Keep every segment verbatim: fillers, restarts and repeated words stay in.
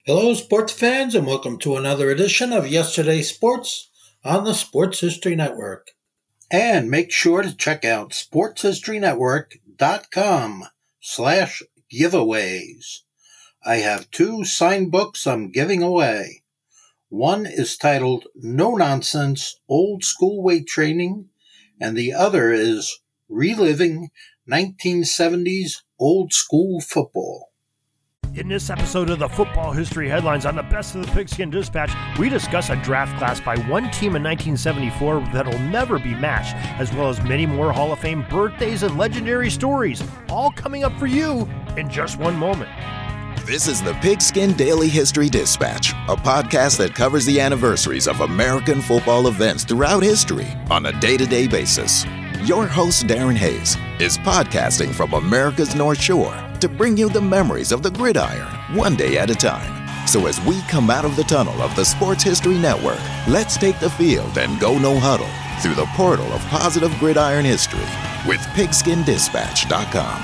Hello, sports fans, and welcome to another edition of Yesterday's Sports on the Sports History Network. And make sure to check out sportshistorynetwork.com slash giveaways. I have two signed books I'm giving away. One is titled No Nonsense Old School Weight Training, and the other is Reliving nineteen seventies Old School Football. In this episode of the Football History Headlines on the Best of the Pigskin Dispatch, we discuss a draft class by one team in nineteen seventy-four that'll never be matched, as well as many more Hall of Fame birthdays and legendary stories, all coming up for you in just one moment. This is the Pigskin Daily History Dispatch, a podcast that covers the anniversaries of American football events throughout history on a day-to-day basis. Your host, Darren Hayes, is podcasting from America's North Shore to bring you the memories of the gridiron, one day at a time. So as we come out of the tunnel of the Sports History Network, let's take the field and go no huddle through the portal of positive gridiron history with pigskin dispatch dot com.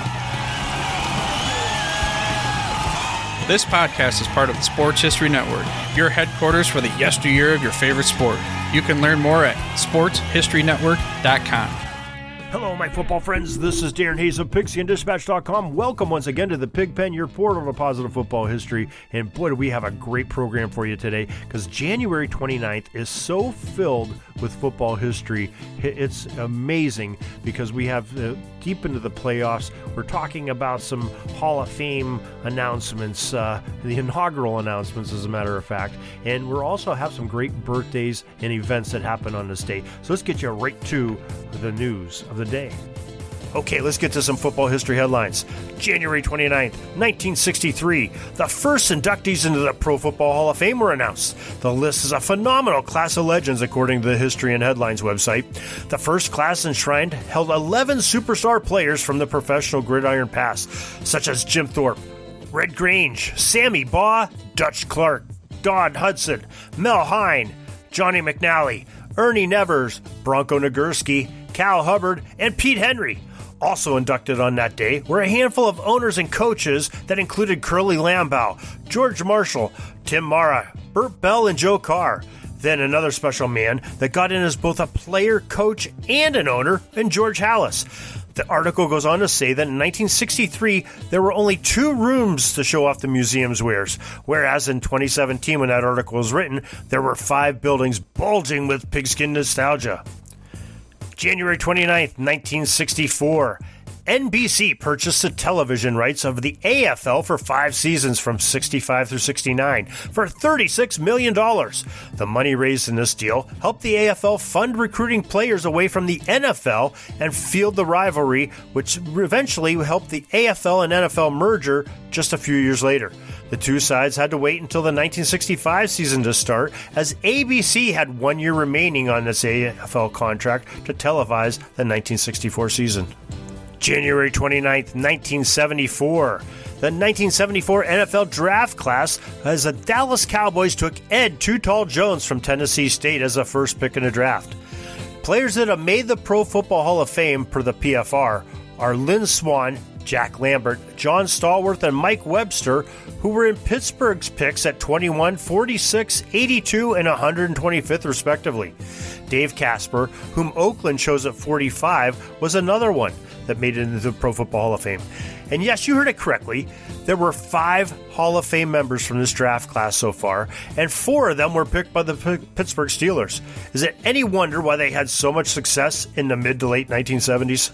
This podcast is part of the Sports History Network, your headquarters for the yesteryear of your favorite sport. You can learn more at sports history network dot com. Hello, my football friends. This is Darren Hayes of pigskin dispatch dot com. Welcome once again to the Pigpen, your portal to positive football history. And boy, do we have a great program for you today, because January twenty-ninth is so filled with football history. It's amazing, because we have uh, deep into the playoffs. We're talking about some Hall of Fame announcements, uh, the inaugural announcements, as a matter of fact. And we'll also have some great birthdays and events that happen on this day. So let's get you right to the news of the day. Okay, let's get to some football history headlines. January twenty-ninth, nineteen sixty-three, the first inductees into the Pro Football Hall of Fame were announced. The list is a phenomenal class of legends, according to the History and Headlines website. The first class enshrined held eleven superstar players from the professional gridiron past, such as Jim Thorpe, Red Grange, Sammy Baugh, Dutch Clark, Don Hudson, Mel Hine, Johnny McNally, Ernie Nevers, Bronco Nagurski, Cal Hubbard, and Pete Henry. Also inducted on that day were a handful of owners and coaches that included Curly Lambeau, George Marshall, Tim Mara, Burt Bell, and Joe Carr. Then another special man that got in as both a player, coach, and an owner, and George Halas. The article goes on to say that in nineteen sixty-three, there were only two rooms to show off the museum's wares, whereas in twenty seventeen, when that article was written, there were five buildings bulging with pigskin nostalgia. January twenty-ninth, nineteen sixty-four, N B C purchased the television rights of the A F L for five seasons from sixty-five through sixty-nine for thirty-six million dollars. The money raised in this deal helped the A F L fund recruiting players away from the N F L and field the rivalry, which eventually helped the A F L and N F L merger just a few years later. The two sides had to wait until the nineteen sixty-five season to start, as A B C had one year remaining on this A F L contract to televise the nineteen sixty-four season. January twenty-ninth, nineteen seventy-four. The nineteen seventy-four N F L draft class, as the Dallas Cowboys took Ed Too Tall Jones from Tennessee State as the first pick in the draft. Players that have made the Pro Football Hall of Fame per the P F R are Lynn Swann, Jack Lambert, John Stallworth, and Mike Webster, who were in Pittsburgh's picks at twenty-one, forty-six, eighty-two, and one hundred twenty-fifth respectively. Dave Casper, whom Oakland chose at forty-five, was another one that made it into the Pro Football Hall of Fame. And yes, you heard it correctly. There were five Hall of Fame members from this draft class so far, and four of them were picked by the P- Pittsburgh Steelers. Is it any wonder why they had so much success in the mid to late nineteen seventies?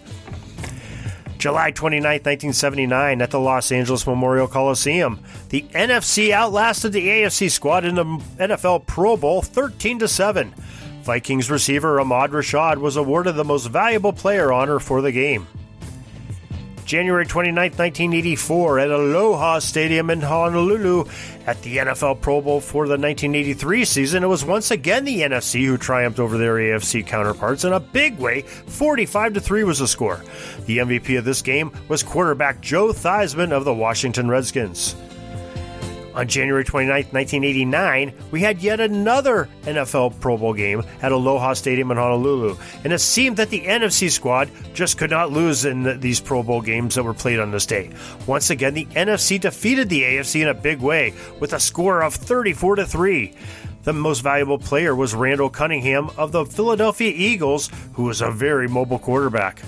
July twenty-ninth, nineteen seventy-nine, at the Los Angeles Memorial Coliseum, the N F C outlasted the A F C squad in the N F L Pro Bowl thirteen to seven. Vikings receiver Ahmad Rashad was awarded the Most Valuable Player honor for the game. January twenty-ninth, nineteen eighty-four, at Aloha Stadium in Honolulu. At the N F L Pro Bowl for the nineteen eighty-three season, it was once again the N F C who triumphed over their A F C counterparts in a big way. forty-five to three was the score. The M V P of this game was quarterback Joe Theismann of the Washington Redskins. On January twenty-ninth, nineteen eighty-nine, we had yet another N F L Pro Bowl game at Aloha Stadium in Honolulu, and it seemed that the N F C squad just could not lose in the, these Pro Bowl games that were played on this day. Once again, the N F C defeated the A F C in a big way with a score of thirty-four to three. The most valuable player was Randall Cunningham of the Philadelphia Eagles, who was a very mobile quarterback.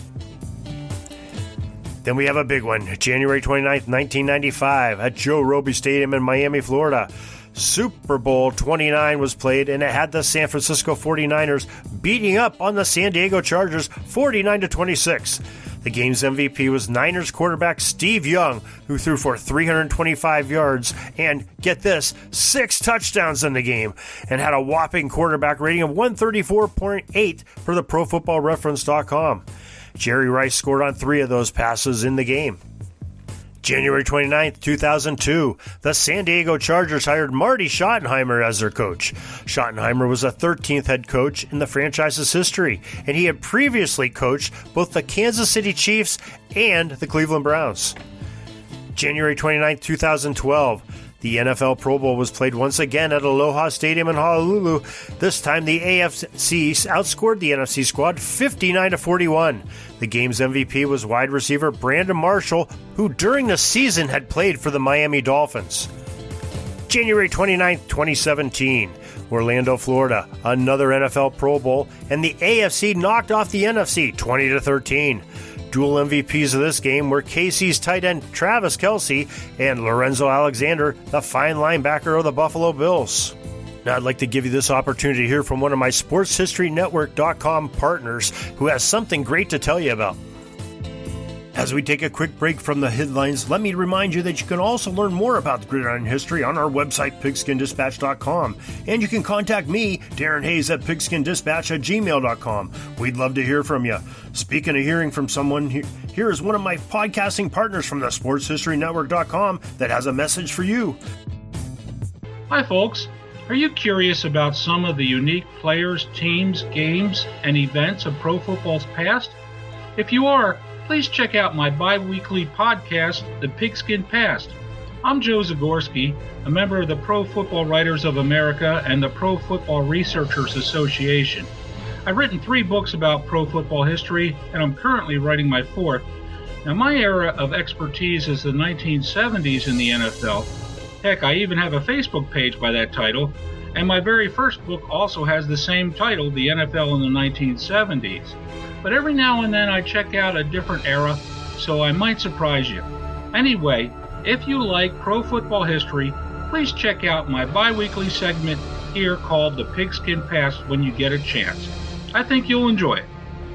Then we have a big one, January twenty-ninth, nineteen ninety-five, at Joe Roby Stadium in Miami, Florida. Super Bowl twenty-nine was played, and it had the San Francisco forty-niners beating up on the San Diego Chargers forty-nine to twenty-six. The game's M V P was Niners quarterback Steve Young, who threw for three hundred twenty-five yards and, get this, six touchdowns in the game, and had a whopping quarterback rating of one thirty-four point eight for the Pro Football Reference dot com. Jerry Rice scored on three of those passes in the game. January twenty-ninth, two thousand two, the San Diego Chargers hired Marty Schottenheimer as their coach. Schottenheimer was the thirteenth head coach in the franchise's history, and he had previously coached both the Kansas City Chiefs and the Cleveland Browns. January twenty-ninth, two thousand twelve, the N F L Pro Bowl was played once again at Aloha Stadium in Honolulu. This time, the A F C outscored the N F C squad fifty-nine to forty-one. The game's M V P was wide receiver Brandon Marshall, who during the season had played for the Miami Dolphins. January twenty-ninth, twenty seventeen, Orlando, Florida, another N F L Pro Bowl, and the A F C knocked off the N F C twenty to thirteen. Dual M V Ps of this game were K C's tight end Travis Kelce and Lorenzo Alexander, the fine linebacker of the Buffalo Bills. Now I'd like to give you this opportunity to hear from one of my Sports History Network dot com partners who has something great to tell you about. As we take a quick break from the headlines, let me remind you that you can also learn more about the gridiron history on our website, pigskin dispatch dot com. And you can contact me, Darren Hayes, at pigskin dispatch at gmail dot com. We'd love to hear from you. Speaking of hearing from someone, here is one of my podcasting partners from the Sports History Network dot com that has a message for you. Hi, folks. Are you curious about some of the unique players, teams, games, and events of pro football's past? If you are, please check out my bi-weekly podcast, The Pigskin Past. I'm Joe Zagorski, a member of the Pro Football Writers of America and the Pro Football Researchers Association. I've written three books about pro football history, and I'm currently writing my fourth. Now, my era of expertise is the nineteen seventies in the N F L. Heck, I even have a Facebook page by that title, and my very first book also has the same title, The N F L in the nineteen seventies. But every now and then I check out a different era, so I might surprise you. Anyway, if you like pro football history, please check out my bi-weekly segment here called The Pigskin Past when you get a chance. I think you'll enjoy it.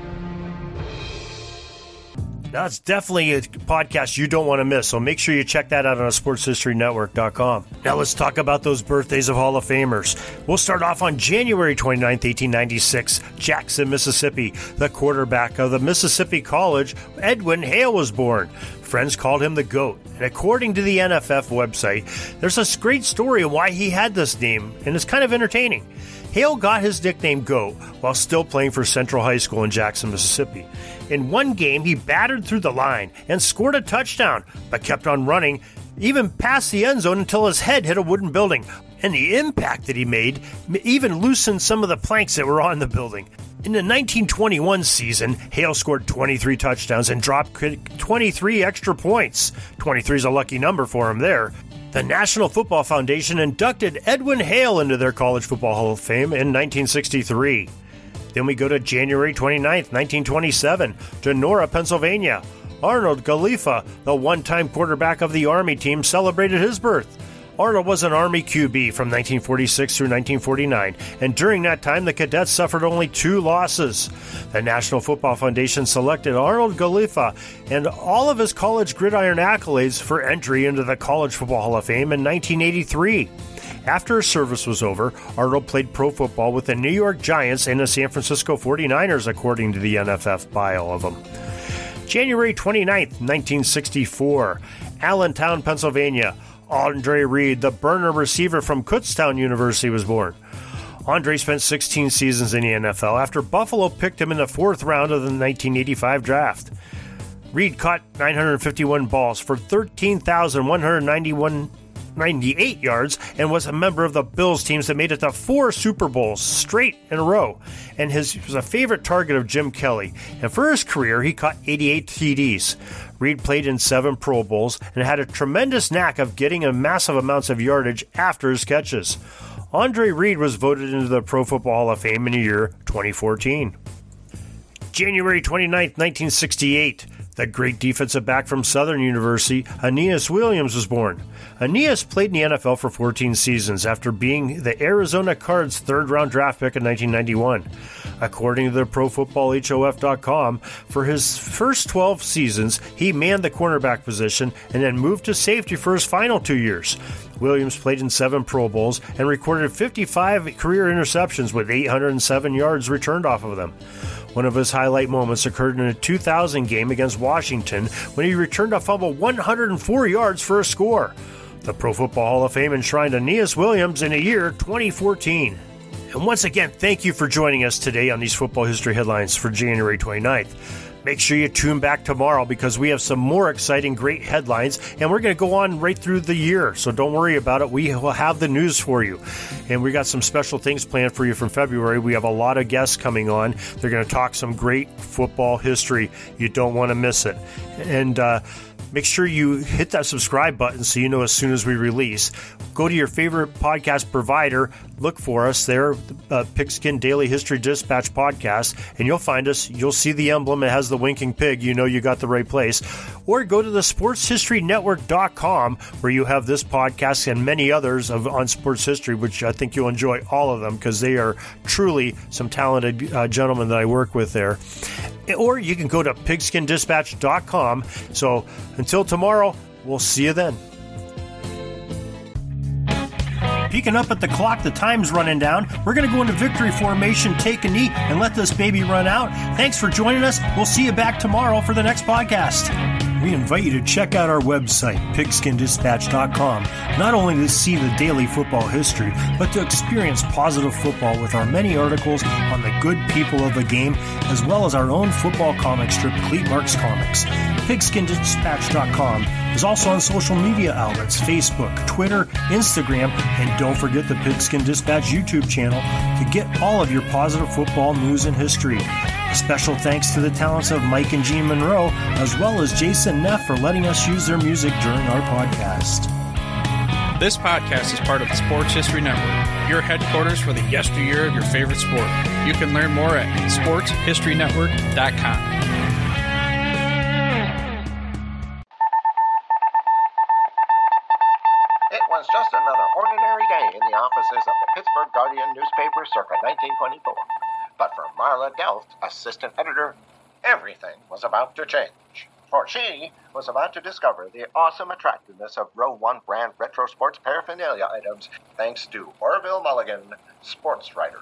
That's definitely a podcast you don't want to miss, so make sure you check that out on sports history network dot com. Now let's talk about those birthdays of Hall of Famers. We'll start off on January twenty-ninth, eighteen ninety-six, Jackson, Mississippi. The quarterback of the Mississippi College, Edwin Hale, was born. Friends called him the GOAT, and according to the N F F website, there's a great story of why he had this name, and it's kind of entertaining. Hale got his nickname GOAT while still playing for Central High School in Jackson, Mississippi. In one game, he battered through the line and scored a touchdown, but kept on running, even past the end zone until his head hit a wooden building. And the impact that he made even loosened some of the planks that were on the building. In the nineteen twenty-one season, Hale scored twenty-three touchdowns and dropped twenty-three extra points. twenty-three is a lucky number for him there. The National Football Foundation inducted Edwin Hale into their College Football Hall of Fame in nineteen sixty-three. Then we go to January twenty-ninth, nineteen twenty-seven, to Nora, Pennsylvania. Arnold Gallifa, the one-time quarterback of the Army team, celebrated his birth. Arnold was an Army Q B from nineteen forty-six through nineteen forty-nine, and during that time the Cadets suffered only two losses. The National Football Foundation selected Arnold Gallifa and all of his college gridiron accolades for entry into the College Football Hall of Fame in nineteen eighty-three. After his service was over, Arnold played pro football with the New York Giants and the San Francisco forty-niners, according to the N F F bio of him. January twenty-ninth, nineteen sixty-four, Allentown, Pennsylvania. Andre Reed, the burner receiver from Kutztown University, was born. Andre spent sixteen seasons in the N F L after Buffalo picked him in the fourth round of the nineteen eighty-five draft. Reed caught nine hundred fifty-one balls for thirteen thousand one hundred ninety-one ninety-eight yards and was a member of the Bills teams that made it to four Super Bowls straight in a row. And his, he was a favorite target of Jim Kelly. And for his career, he caught eighty-eight T Ds. Reed played in seven Pro Bowls and had a tremendous knack of getting a massive amounts of yardage after his catches. Andre Reed was voted into the Pro Football Hall of Fame in the year twenty fourteen. January twenty-ninth, nineteen sixty-eight. The great defensive back from Southern University, Aeneas Williams, was born. Aeneas played in the N F L for fourteen seasons after being the Arizona Cards' third-round draft pick in nineteen ninety-one. According to the Pro Football H O F dot com, for his first twelve seasons, he manned the cornerback position and then moved to safety for his final two years. Williams played in seven Pro Bowls and recorded fifty-five career interceptions with eight hundred seven yards returned off of them. One of his highlight moments occurred in a two thousand game against Washington when he returned a fumble one hundred four yards for a score. The Pro Football Hall of Fame enshrined Aeneas Williams in the year twenty fourteen. And once again, thank you for joining us today on these football history headlines for January twenty-ninth. Make sure you tune back tomorrow because we have some more exciting, great headlines, and we're going to go on right through the year. So don't worry about it. We will have the news for you. And we got some special things planned for you from February. We have a lot of guests coming on. They're going to talk some great football history. You don't want to miss it. And uh, make sure you hit that subscribe button so you know as soon as we release. Go to your favorite podcast provider. Look for us there, uh, Pigskin Daily History Dispatch Podcast, and you'll find us. You'll see the emblem. It has the winking pig. You know you got the right place. Or go to the sports history network dot com where you have this podcast and many others of on sports history, which I think you'll enjoy all of them because they are truly some talented uh, gentlemen that I work with there. Or you can go to pigskin dispatch dot com. So until tomorrow, we'll see you then. Peeking up at the clock, the time's running down. We're going to go into victory formation, take a knee, and let this baby run out. Thanks for joining us. We'll see you back tomorrow for the next podcast. We invite you to check out our website, pigskin dispatch dot com, not only to see the daily football history, but to experience positive football with our many articles on the good people of the game, as well as our own football comic strip, Cleat Marks Comics. pigskin dispatch dot com is also on social media outlets, Facebook, Twitter, Instagram, and don't forget the Pigskin Dispatch YouTube channel to get all of your positive football news and history. A special thanks to the talents of Mike and Gene Monroe, as well as Jason Neff for letting us use their music during our podcast. This podcast is part of the Sports History Network, your headquarters for the yesteryear of your favorite sport. You can learn more at sports history network dot com. It was just another ordinary day in the offices of the Pittsburgh Guardian newspaper circa nineteen twenty-four. But for Marla Delft, assistant editor, everything was about to change. For she was about to discover the awesome attractiveness of Row one brand retro sports paraphernalia items thanks to Orville Mulligan, sports writer.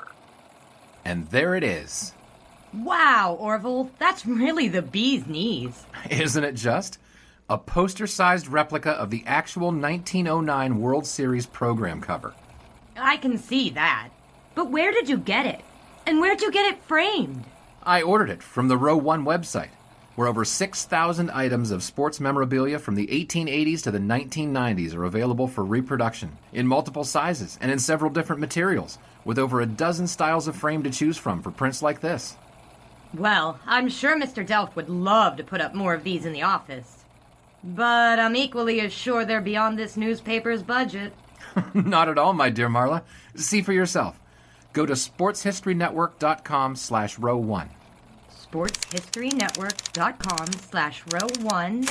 And there it is. Wow, Orville, that's really the bee's knees. Isn't it just? A poster-sized replica of the actual nineteen oh nine World Series program cover. I can see that. But where did you get it? And where'd you get it framed? I ordered it from the Row one website, where over six thousand items of sports memorabilia from the eighteen eighties to the nineteen nineties are available for reproduction, in multiple sizes and in several different materials, with over a dozen styles of frame to choose from for prints like this. Well, I'm sure Mister Delft would love to put up more of these in the office. But I'm equally as sure they're beyond this newspaper's budget. Not at all, my dear Marla. See for yourself. Go to sports history network dot com slash row one. sports history network dot com slash row one.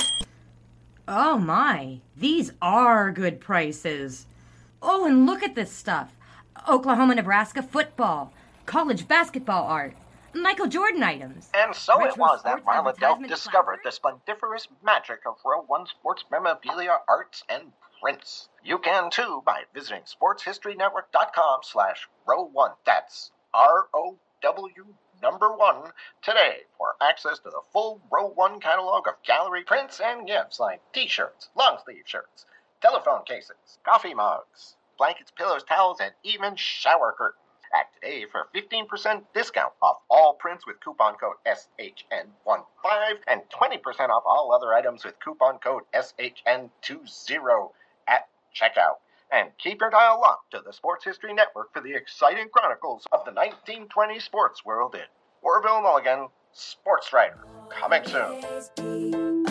Oh my, these are good prices. Oh, and look at this stuff. Oklahoma-Nebraska football, college basketball art, Michael Jordan items. And so retro it was that sports Marla Delft advertisement discovered the placards. splendiferous magic of Row one sports memorabilia, arts, and prints. You can too by visiting sports history network dot com slash row one. That's R O W number one today for access to the full Row one catalog of gallery prints and gifts like t-shirts, long-sleeve shirts, telephone cases, coffee mugs, blankets, pillows, towels, and even shower curtains. Act today for fifteen percent discount off all prints with coupon code S H N fifteen and twenty percent off all other items with coupon code S H N twenty at check out. And keep your dial locked to the Sports History Network for the exciting chronicles of the nineteen twenty sports world in Orville Mulligan, Sports Writer. Coming soon.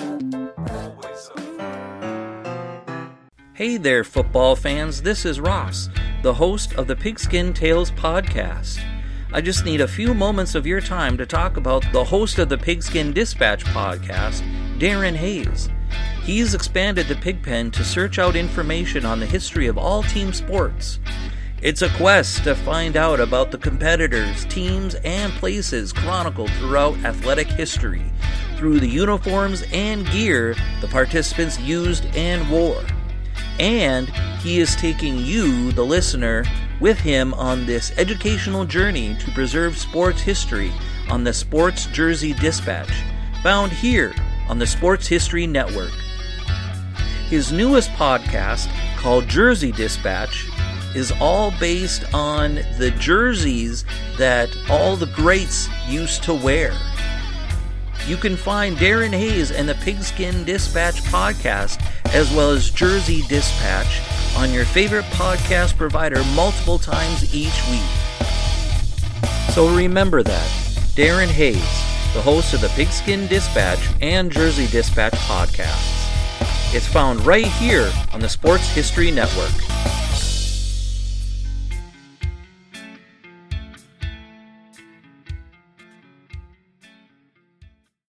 Hey there, football fans. This is Ross, the host of the Pigskin Tales podcast. I just need a few moments of your time to talk about the host of the Pigskin Dispatch podcast, Darren Hayes. He's expanded the Pigpen to search out information on the history of all team sports. It's a quest to find out about the competitors, teams, and places chronicled throughout athletic history through the uniforms and gear the participants used and wore. And he is taking you, the listener, with him on this educational journey to preserve sports history on the Sports Jersey Dispatch, found here on the Sports History Network. His newest podcast, called Jersey Dispatch, is all based on the jerseys that all the greats used to wear. You can find Darren Hayes and the Pigskin Dispatch podcast, as well as Jersey Dispatch, on your favorite podcast provider multiple times each week. So remember that, Darren Hayes, the host of the Pigskin Dispatch and Jersey Dispatch podcasts. It's found right here on the Sports History Network.